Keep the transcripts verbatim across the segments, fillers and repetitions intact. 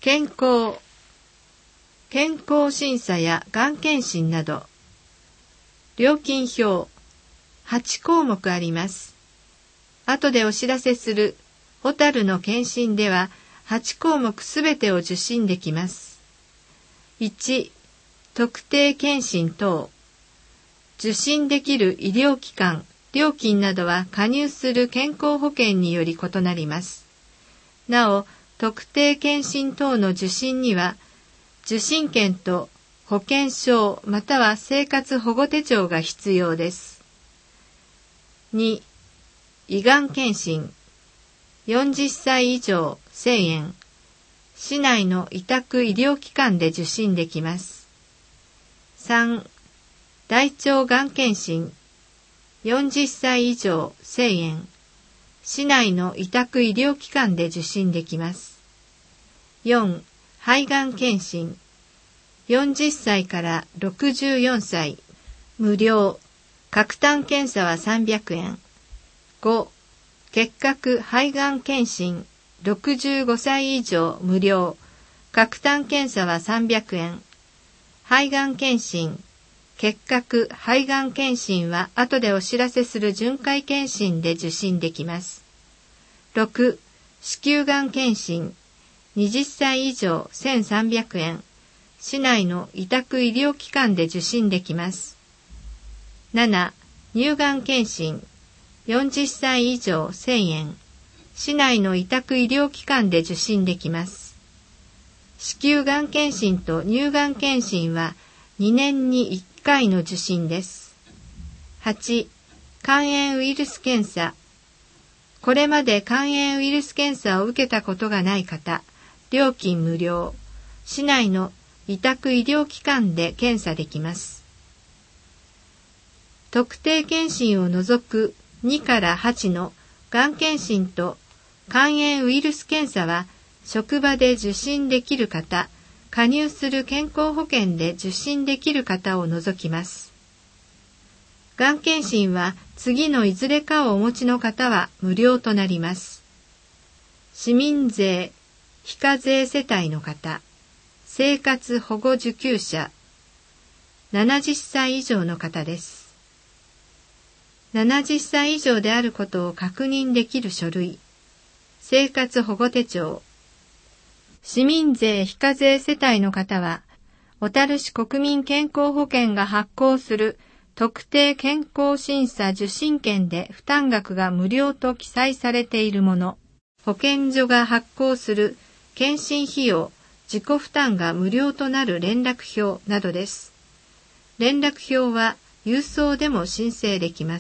健康、健康審査やがん検診など、料金表、はちこうもくあります。後でお知らせする小樽の検診でははちこうもくすべてを受診できます。いち、特定検診等。受診できる医療機関、料金などは加入する健康保険により異なります。なお、特定検診等の受診には、受診券と保険証または生活保護手帳が必要です。に、胃がん検診。よんじゅっさい以上せんえん。市内の委託医療機関で受診できます。さん、大腸がん検診。よんじゅっさい以上せんえん。市内の委託医療機関で受診できます。よん、肺がん検診。よんじゅっさいからろくじゅうよんさい。無料。喀痰検査はさんびゃくえん。ご、結核肺がん検診。ろくじゅうごさい以上無料。喀痰検査はさんびゃくえん。肺がん検診。結核肺がん検診は後でお知らせする巡回検診で受診できます。ろく、子宮がん検診。はたち以上せんさんびゃくえん。市内の委託医療機関で受診できます。なな、乳がん検診。よんじゅっさい以上せんえん。市内の委託医療機関で受診できます。子宮がん検診と乳がん検診はにねんにいっかいの受診です。はち、肝炎ウイルス検査。これまで肝炎ウイルス検査を受けたことがない方、料金無料。市内の委託医療機関で検査できます。特定検診を除くにからはちのがん検診と肝炎ウイルス検査は職場で受診できる方、加入する健康保険で受診できる方を除きます。がん検診は次のいずれかをお持ちの方は無料となります。市民税、非課税世帯の方、生活保護受給者、ななじゅっさい以上の方です。ななじゅっさい以上であることを確認できる書類、生活保護手帳。市民税非課税世帯の方は、小樽市国民健康保険が発行する特定健康審査受診券で負担額が無料と記載されているもの、保健所が発行する検診費用、自己負担が無料となる連絡票などです。連絡票は郵送でも申請できます。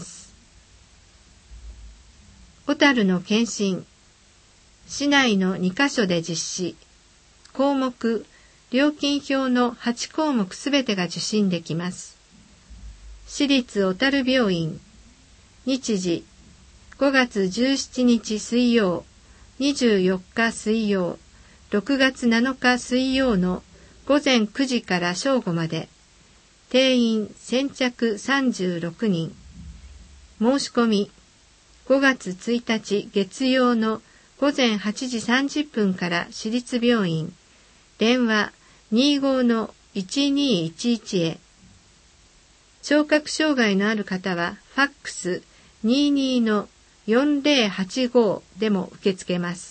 小樽の検診。市内のにかしょで実施。項目、料金表のはちこうもくすべてが受診できます。市立小樽病院。日時、ごがつじゅうしちにち水曜、にじゅうよっか水曜、ろくがつなのか水曜のごぜんくじから正午まで。定員先着さんじゅうろくにん。申し込み、ごがつついたち月曜のごぜんはちじさんじゅっぷんから市立病院、電話にじゅうごのいちにいちいちへ。聴覚障害のある方はファックスにじゅうにのよんぜろはちごでも受け付けます。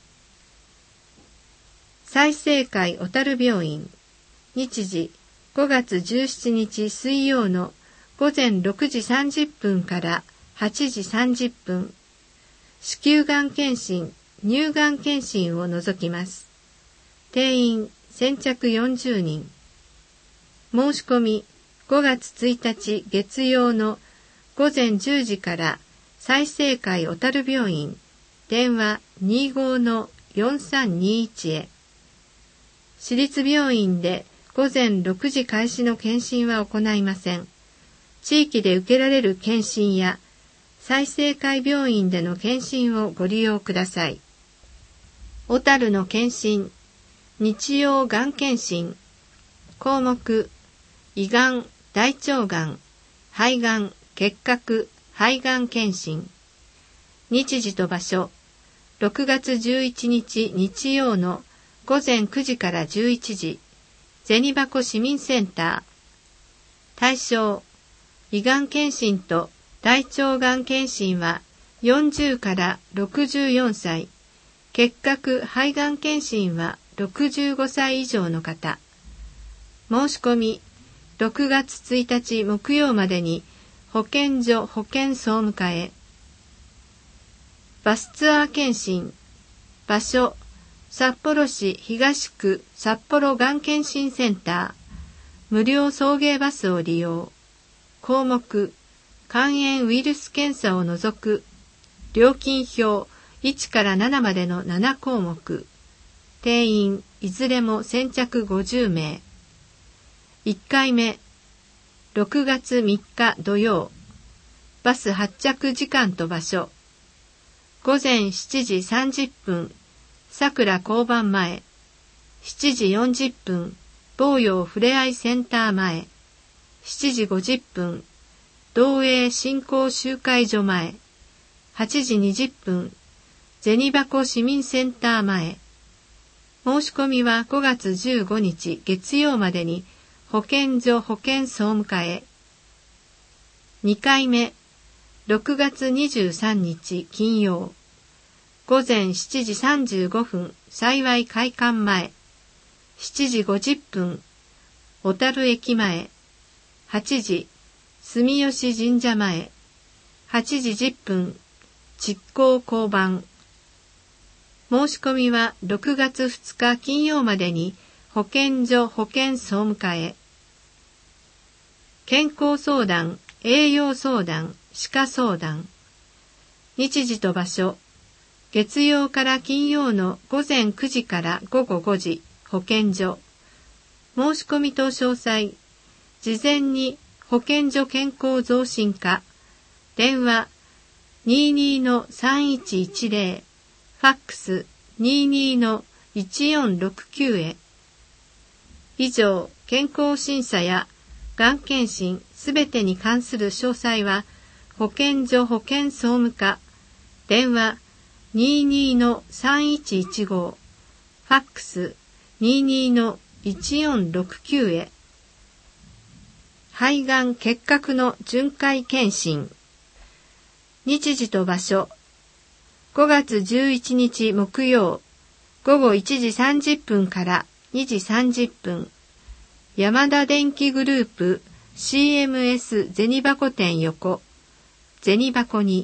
済生会小樽病院。日時ごがつじゅうしちにち水曜のごぜんろくじさんじゅっぷんからはちじさんじゅっぷん。子宮がん検診、乳がん検診を除きます。定員先着よんじゅうにん。申し込みごがつついたち月曜のごぜんじゅうじから済生会小樽病院、電話にじゅうごのよんさんにいちへ。市立病院でごぜんろくじ開始の検診は行いません。地域で受けられる検診や済生会病院での検診をご利用ください。小樽の検診。日曜がん検診。項目、胃がん、大腸がん、肺がん、結核、肺がん検診。日時と場所、ろくがつじゅういちにち日曜の午前くじからじゅういちじ、銭箱市民センター。対象、胃がん検診と大腸がん検診はよんじゅうからろくじゅうよんさい、結核肺がん検診はろくじゅうごさい以上の方。申し込み、ろくがつついたち木曜までに保健所保健総務課へ。バスツアー検診。場所、札幌市東区札幌がん検診センター。無料送迎バスを利用。項目、肝炎ウイルス検査を除く。料金表いちからななまでのなな項目。定員いずれも先着ごじゅうめい。いっかいめ、ろくがつみっか土曜。バス発着時間と場所。ごぜんしちじさんじゅっぷん、さくら交番前。しちじよんじゅっぷん、東洋ふれあいセンター前。しちじごじゅっぷん、道営振興集会所前。はちじにじゅっぷん、銭箱市民センター前。申し込みはごがつじゅうごにち月曜までに保健所保健総務課へ。にかいめ、ろくがつにじゅうさんにち金曜。ごぜんしちじさんじゅうごふん、幸会館前。しちじごじゅっぷん、小樽駅前。はちじ、住吉神社前。はちじじゅっぷん、築港交番。申し込みはろくがつふつか金曜までに保健所保健総務課へ。健康相談、栄養相談、歯科相談。日時と場所、月曜から金曜のごぜんくじからごごごじ、保健所。申し込みと詳細、事前に保健所健康増進課、電話 にじゅうにのさんいちいちぜろ、ファックス にじゅうにのいちよんろくきゅう へ。以上、健康審査やがん検診すべてに関する詳細は、保健所保健総務課、電話 にじゅうにのさんいちいちご、ファックス にじゅうにのいちよんろくきゅう へ。肺がん結核の巡回検診。日時と場所、ごがつじゅういちにち木曜、ごごいちじさんじゅっぷんからにじさんじゅっぷん、山田電機グループ シーエムエス 銭箱店横、銭箱に。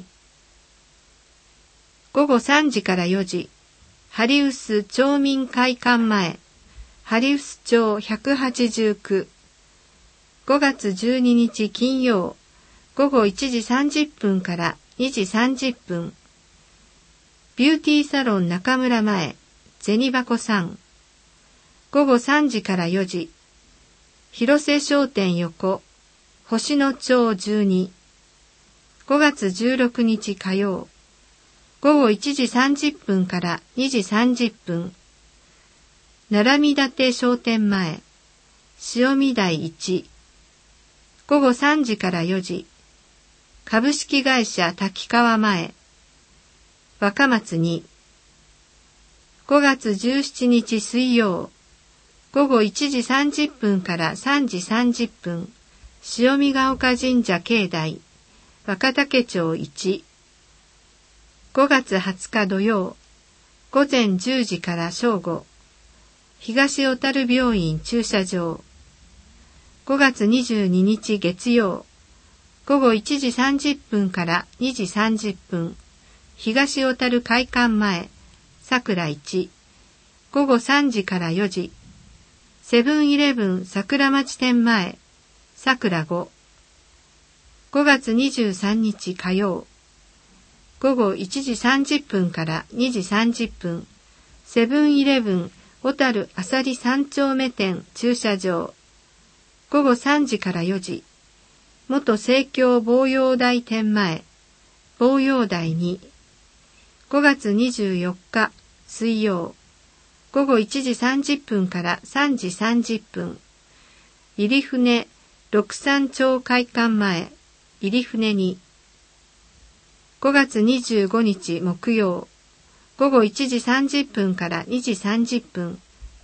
ごごさんじからよじ、ハリウス町民会館前、ハリウス町ひゃくはちじゅうきゅう。ごがつじゅうににち金曜、ごごいちじさんじゅっぷんからにじさんじゅっぷん。ビューティーサロン中村前、銭箱さん。ごごさんじからよじ、広瀬商店横、星野町じゅうに。ごがつじゅうろくにち火曜、ごごいちじさんじゅっぷんからにじさんじゅっぷん。奈良見立商店前、塩見台いち。ごごさんじからよじ、株式会社滝川前、若松に。ごがつじゅうしちにち水曜、ごごいちじさんじゅっぷんからさんじさんじゅっぷん、塩見ヶ丘神社境内、若竹町いち。ごがつはつか土曜、ごぜんじゅうじから正午、東小樽病院駐車場。ごがつにじゅうににち月曜、ごごいちじさんじゅっぷんからにじさんじゅっぷん、東小樽会館前、桜いち。ごごさんじからよじ、セブンイレブン桜町店前、桜ご。ごがつにじゅうさんにち火曜、ごごいちじさんじゅっぷんからにじさんじゅっぷん、セブンイレブン小樽あさり三丁目店駐車場。ごごさんじからよじ、元生協防陽台店前、防陽台に。ごがつにじゅうよっか水曜、ごごいちじさんじゅっぷんからさんじさんじゅっぷん、入船六三町会館前、入船に。ごがつにじゅうごにち木曜、ごごいちじさんじゅっぷんからにじさんじゅっぷん、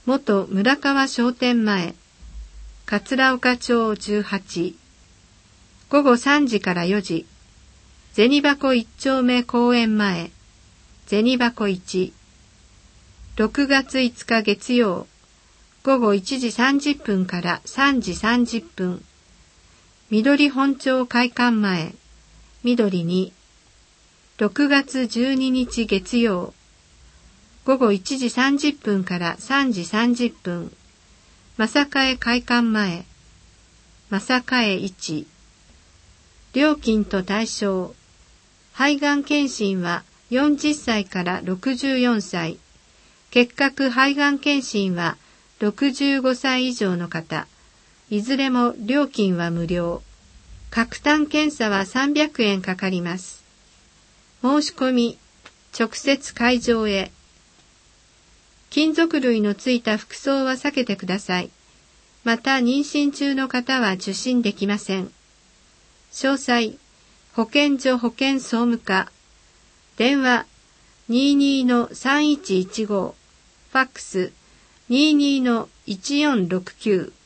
元村川商店前、桂岡町じゅうはち、ごごさんじからよじ、銭箱一丁目公園前、銭箱いち、ろくがついつか月曜、ごごいちじさんじゅっぷんからさんじさんじゅっぷん、緑本町会館前、緑に、ろくがつじゅうににち月曜、ごごいちじさんじゅっぷんからさんじさんじゅっぷん、正替会館前、正替いち、料金と対象、肺がん検診はよんじゅっさいからろくじゅうよんさい、結核肺がん検診はろくじゅうごさい以上の方、いずれも料金は無料。核炭検査はさんびゃくえんかかります。申し込み、直接会場へ。金属類のついた服装は避けてください。また妊娠中の方は受診できません。詳細、保健所保健総務課、電話 にじゅうにのさんいちいちご、ファックス にじゅうにのいちよんろくきゅう。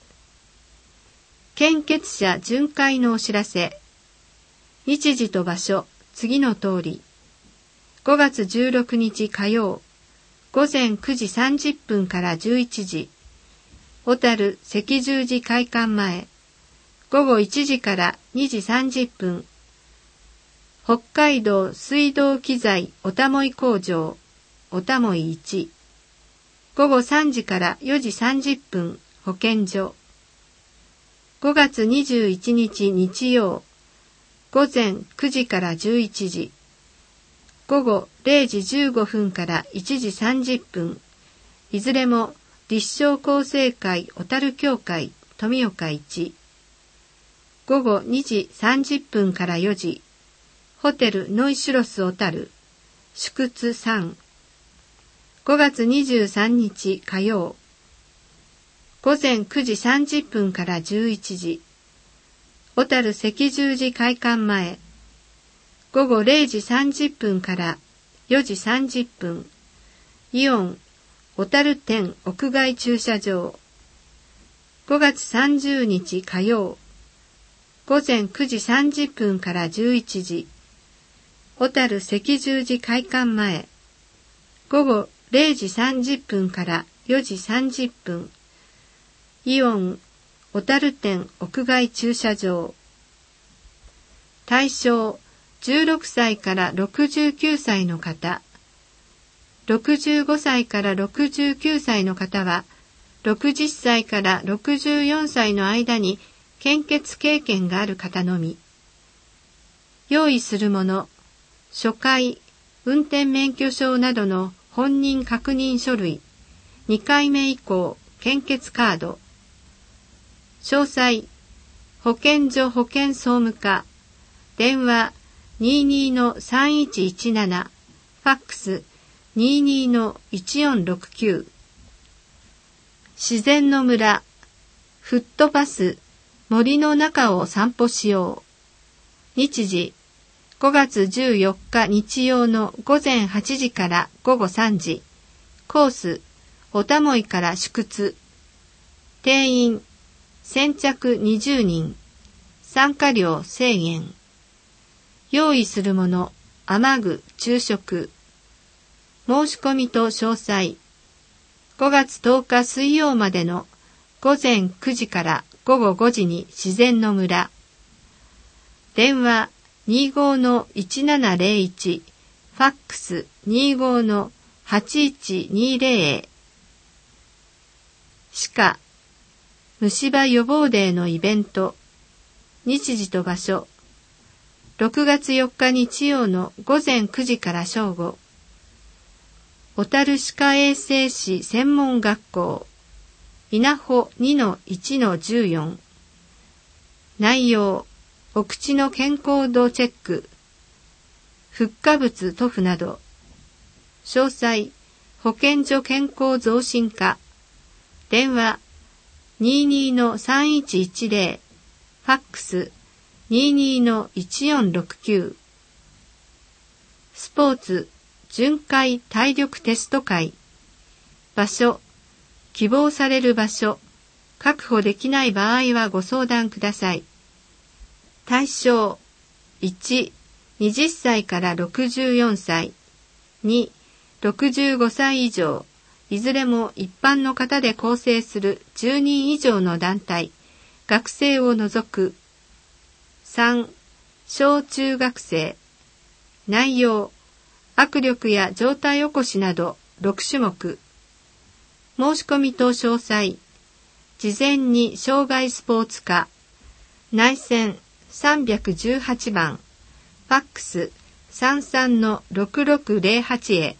献血者巡回のお知らせ。日時と場所、次の通り。ごがつじゅうろくにち火曜、ごぜんくじさんじゅっぷんからじゅういちじ、小樽赤十字会館前、ごごいちじからにじさんじゅっぷん、北海道水道機材おたもい工場、おたもいいち、ごごさんじからよじさんじゅっぷん、保健所。ごがつにじゅういちにち日曜、ごぜんくじからじゅういちじ、ごごれいじじゅうごふんからいちじさんじゅっぷん、いずれも立正厚生会小樽協会富岡いち、ごごにじさんじゅっぷんからよじ、ホテルノイシュロス小樽、宿津さん、ごがつにじゅうさんにち火曜、ごぜんくじさんじゅっぷんからじゅういちじ、小樽赤十字会館前、ごごれいじさんじゅっぷんからよじさんじゅっぷん、イオン小樽店屋外駐車場。ごがつさんじゅうにち火曜、ごぜんくじさんじゅっぷんからじゅういちじ、小樽赤十字会館前、ごごれいじさんじゅっぷんからよじさんじゅっぷん、イオン小樽店屋外駐車場。対象、じゅうろくさいからろくじゅうきゅうさいの方、ろくじゅうごさいからろくじゅうきゅうさいの方は、ろくじゅっさいからろくじゅうよんさいの間に献血経験がある方のみ。用意するもの、初回、運転免許証などの本人確認書類、にかいめ以降、献血カード。詳細、保健所保健総務課、電話 にじゅうにのさんいちいちなな、ファックス にじゅうにのいちよんろくきゅう。自然の村、フットパス、森の中を散歩しよう。日時、ごがつじゅうよっか日曜のごぜんはちじからごごさんじ。コース、おたもいから宿津。定員、先着にじゅうにん。参加料せんえん。用意するもの、雨具、昼食。申し込みと詳細。ごがつとおか水曜までのごぜんくじからごごごじに自然の村。電話 にじゅうごのいちななぜろいち、ファックス にじゅうごのはちいちにぜろ。歯科、虫歯予防デーのイベント。日時と場所。ろくがつよっか日曜のごぜんくじから正午。小樽歯科衛生士専門学校。稲穂 にのいちのじゅうよん。内容、お口の健康度チェック。フッ化物塗布など。詳細、保健所健康増進課。電話 にじゅうにのさんいちいちぜろ。ファックス にじゅうにのいちよんろくきゅう。スポーツ巡回体力テスト会。場所、 希望される場所、確保できない場合はご相談ください。対象いち、はたちからろくじゅうよんさい、に、ろくじゅうごさい以上、いずれも一般の方で構成するじゅうにん以上の団体、学生を除く。さん、小中学生。内容、握力や上体起こしなどろくしゅもく。申し込みと詳細、事前に障害スポーツ科、内線さんびゃくじゅうはちばん、ファックス さんさんのろくろくぜろはち へ。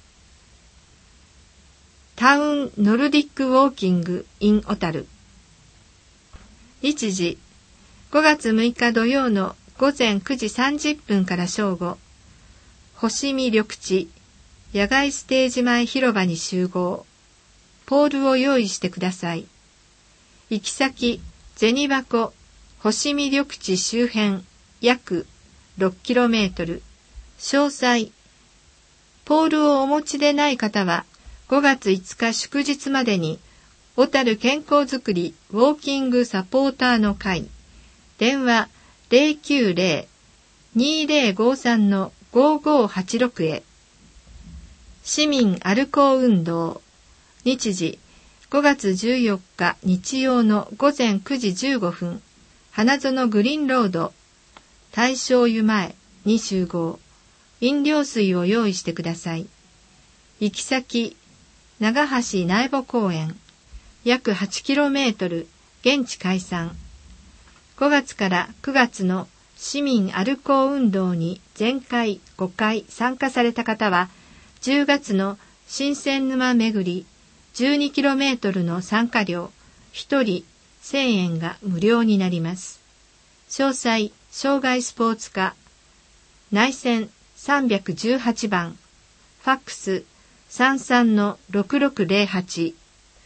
タウンノルディックウォーキング in 小樽。日時、ごがつむいか土曜のごぜんくじさんじゅっぷんから正午、星見緑地、野外ステージ前広場に集合。ポールを用意してください。行き先、銭箱、星見緑地周辺、約ろっキロメートル。詳細、ポールをお持ちでない方は、ごがついつか祝日までに、小樽健康づくりウォーキングサポーターの会、電話 ゼロきゅうゼロ にゼロごさんのごごはちろく へ。市民歩こう運動、日時、ごがつじゅうよっか日曜のごぜんくじじゅうごふん、花園グリーンロード、大正湯前に集合。飲料水を用意してください。行き先、長橋苗穂公園、約 はちキロメートル、現地解散。ごがつからくがつの市民歩こう運動に前回ごかい参加された方は、じゅうがつの新鮮沼巡り じゅうにキロメートルの参加料ひとりせんえんが無料になります。詳細、障害スポーツ課、内線さんびゃくじゅうはちばん、ファックス さんさんのろくろくぜろはち。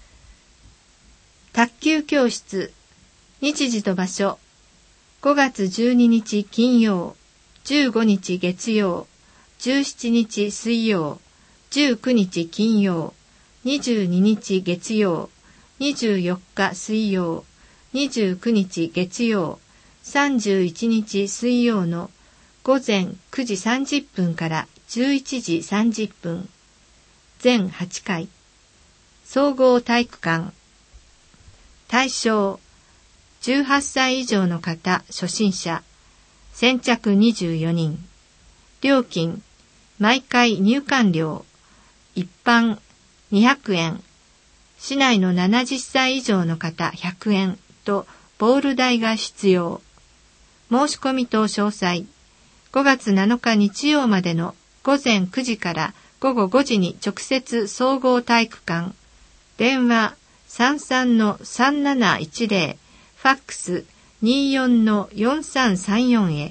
卓球教室、日時と場所、ごがつじゅうににち金曜、じゅうごにち月曜、じゅうしちにち水曜、じゅうくにち金曜、にじゅうににち月曜、にじゅうよっか水曜、にじゅうくにち月曜、さんじゅういちにち水曜のごぜんくじさんじゅっぷんからじゅういちじさんじゅっぷん、全はちかい、総合体育館。対象、じゅうはっさい以上の方初心者、先着にじゅうよにん。料金、毎回入館料、一般にひゃくえん、市内のななじゅっさい以上の方ひゃくえんとボール代が必要。申し込みと詳細、ごがつなのか日曜までのごぜんくじからごごごじに直接総合体育館、電話 さんさんのさんなないちゼロ、ファックス にじゅうよんのよんさんさんよん へ。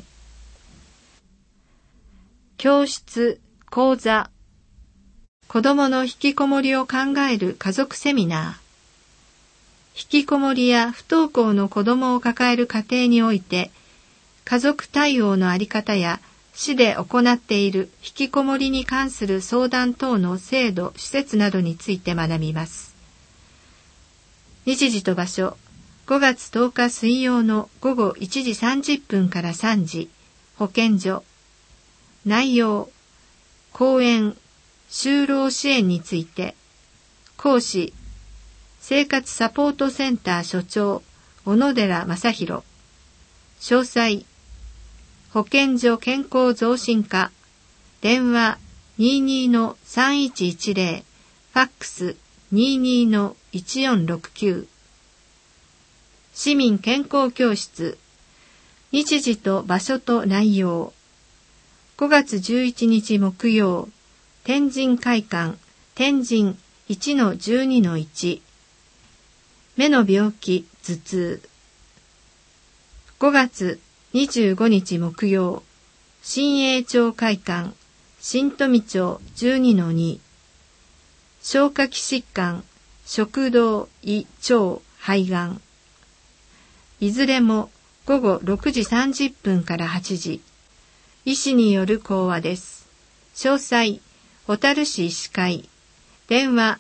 教室、講座、子どもの引きこもりを考える家族セミナー。引きこもりや不登校の子どもを抱える家庭において、家族対応のあり方や市で行っている引きこもりに関する相談等の制度・施設などについて学びます。日時と場所、ごがつとおか水曜のごごいちじさんじゅっぷんからさんじ、保健所。内容、講演、就労支援について。講師、生活サポートセンター所長、小野寺正弘。詳細、保健所健康増進課、電話 にじゅうにのさんいちいちゼロ、ファックス にじゅうにのいちよんろくきゅう。市民健康教室、日時と場所と内容。ごがつじゅういちにち木曜、天神会館、天神 いちのじゅうにのいち。目の病気、頭痛。ごがつにじゅうごにち木曜、新栄町会館、新富町 じゅうにのに。消化器疾患、食道、胃、腸、肺がん。いずれもごごろくじさんじゅっぷんからはちじ。医師による講話です。詳細、小樽市医師会。電話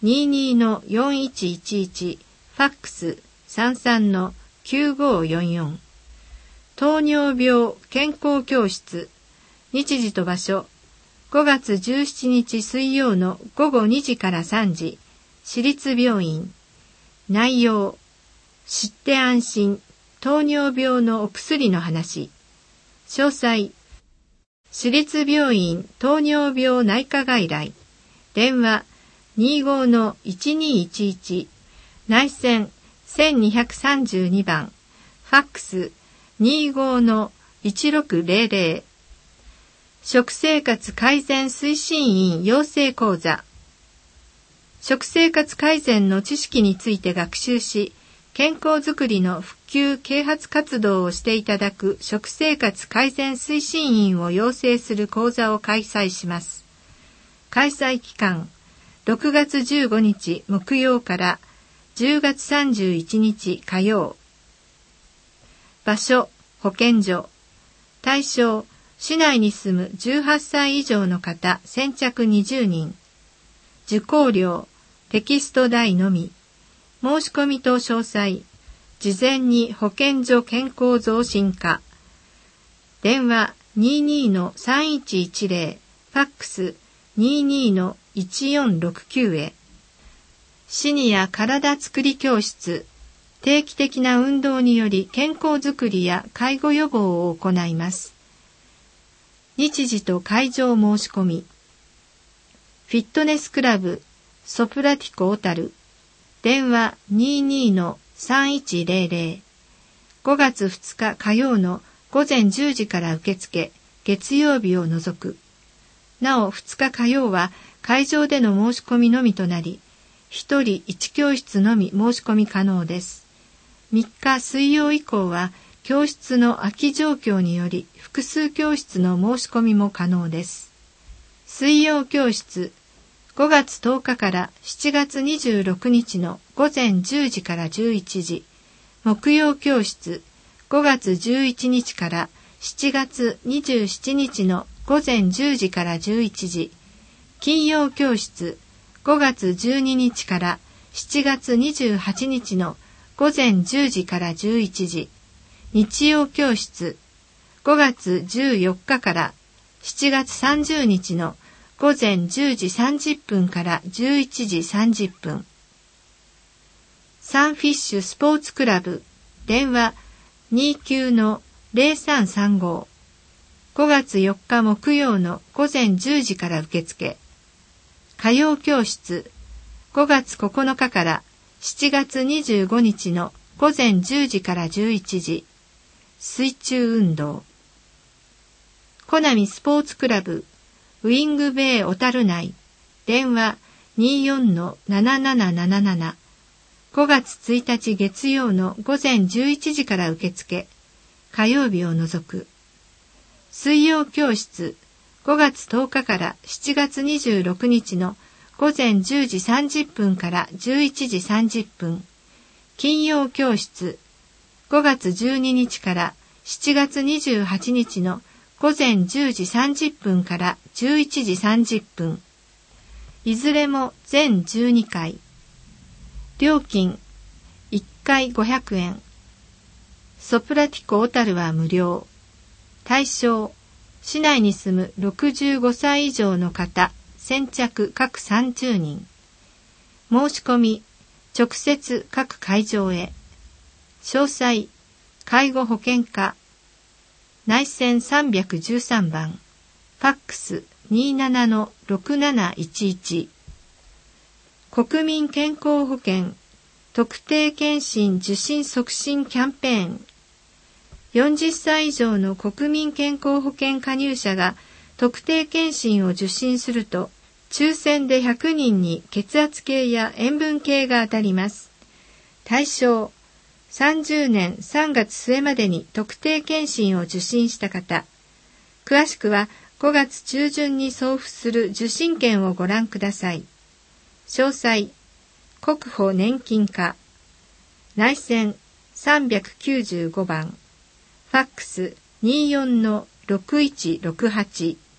にじゅうにのよんいちいちいち、ファックスさんさんのきゅうごよんよん。糖尿病健康教室。日時と場所、ごがつじゅうしちにち水曜のごごにじからさんじ、市立病院。内容、知って安心、糖尿病のお薬の話。詳細、市立病院糖尿病内科外来。電話にじゅうごのいちにいちいち、内線せんにひゃくさんじゅうにばん、ファックスにじゅうごのいちろくぜろぜろ。食生活改善推進員養成講座。食生活改善の知識について学習し、健康づくりの普及啓発活動をしていただく食生活改善推進員を養成する講座を開催します。開催期間、ろくがつじゅうごにち木曜からじゅうがつさんじゅういちにち火曜。場所、保健所。対象、市内に住むじゅうはっさい以上の方先着にじゅうにん。受講料、テキスト代のみ。申し込みと詳細、事前に保健所健康増進課。電話にじゅうにのさんいちいちぜろ、ファックスにじゅうにのいちよんろくきゅうへ。シニア体づくり教室。定期的な運動により健康づくりや介護予防を行います。日時と会場申し込み。フィットネスクラブソプラティコ小樽。電話にじゅうにのさんいちぜろぜろ。ごがつふつか火曜のごぜんじゅうじから受付、月曜日を除く。なおふつか火曜は会場での申し込みのみとなり、ひとりいち教室のみ申し込み可能です。みっか水曜以降は教室の空き状況により複数教室の申し込みも可能です。水曜教室、ごがつとおかからしちがつにじゅうろくにちのごぜんじゅうじからじゅういちじ、木曜教室、ごがつじゅういちにちからしちがつにじゅうしちにちのごぜんじゅうじからじゅういちじ、金曜教室、ごがつじゅうににちからしちがつにじゅうはちにちのごぜんじゅうじからじゅういちじ、日曜教室、ごがつじゅうよっかからしちがつさんじゅうにちのごぜんじゅうじさんじゅっぷんからじゅういちじさんじゅっぷん。サンフィッシュスポーツクラブ。電話にじゅうきゅうのぜろさんさんご。ごがつよっか木曜のごぜんじゅうじから受付。歌謡教室。ごがつここのかからしちがつにじゅうごにちのごぜんじゅうじからじゅういちじ。水中運動。コナミスポーツクラブ。ウィングベイ小樽内。電話にじゅうよんのなななななななな。ごがつついたち月曜のごぜんじゅういちじから受付。火曜日を除く。水曜教室。ごがつとおかからしちがつにじゅうろくにちのごぜんじゅうじさんじゅっぷんからじゅういちじさんじゅっぷん。金曜教室。ごがつじゅうににちからしちがつにじゅうはちにちのごぜんじゅうじさんじゅっぷんからじゅういちじさんじゅっぷん。いずれも全じゅうにかい。料金いっかいごひゃくえん。ソプラティコ小樽は無料。対象、市内に住むろくじゅうごさい以上の方、先着各さんじゅうにん。申し込み、直接各会場へ。詳細、介護保険課。内線さんびゃくじゅうさんばん、ファックスにじゅうななのろくなないちいち。国民健康保険特定健診受診促進キャンペーン。よんじゅっさい以上の国民健康保険加入者が特定健診を受診すると、抽選でひゃくにんに血圧計や塩分計が当たります。対象、さんじゅうねんさんがつすえまでに特定健診を受診した方。詳しくはごがつちゅうじゅんに送付する受診券をご覧ください。詳細、国保年金課。内線さんびゃくきゅうじゅうごばん。ファックスにじゅうよんのろくいちろくはち。